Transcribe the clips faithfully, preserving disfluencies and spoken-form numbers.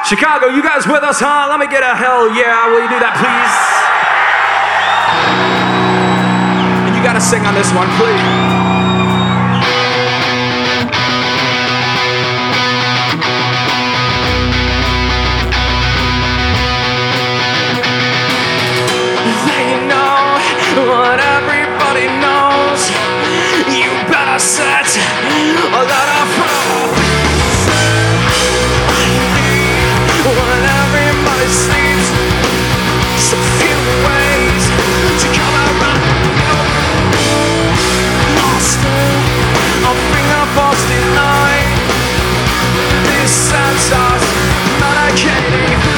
Chicago, you guys with us, huh? Let me get a hell yeah. Will you do that, please? And you gotta sing on this one, please. What everybody knows, you better set a lot of problems. I need when everybody sleeps some few ways to come around. Lost in a finger posted line. This sense of medicating.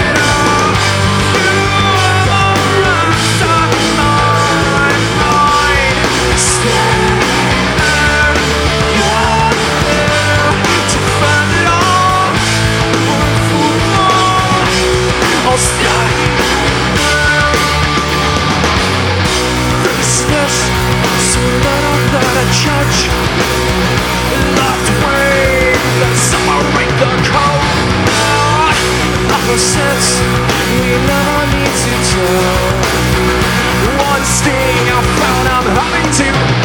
Church locked away, then someone break the code. Opposites we never need to tell. One sting I found I'm having to